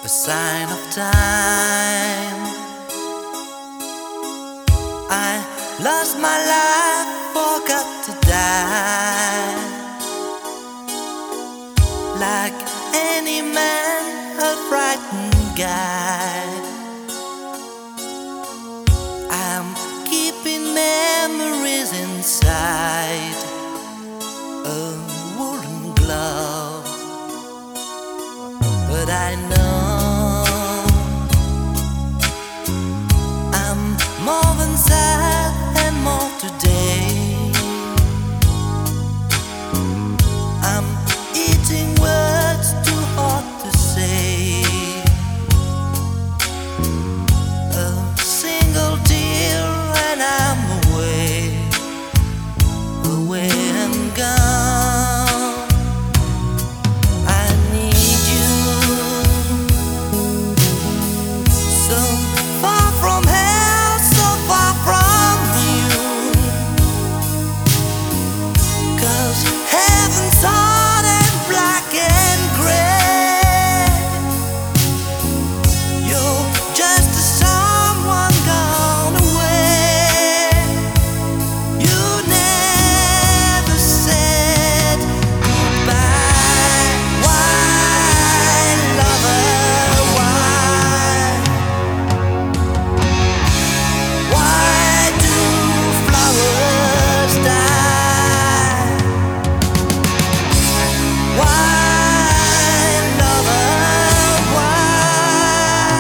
a sign of time. I lost my life, forgot to die. Like any man, a frightened guy, I'm keeping memories inside a woolen glove. But I know I'm more than sad and more today. I'm eating words too hard to say. A single tear and I'm away, away and gone. I need you, so far from hell, so far from you. 'Cause heaven's hard and black and gray. You're just someone gone away. You never said goodbye. Why, lover, why? Why do flowers die? Why, lover, why?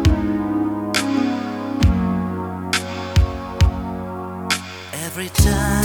Every time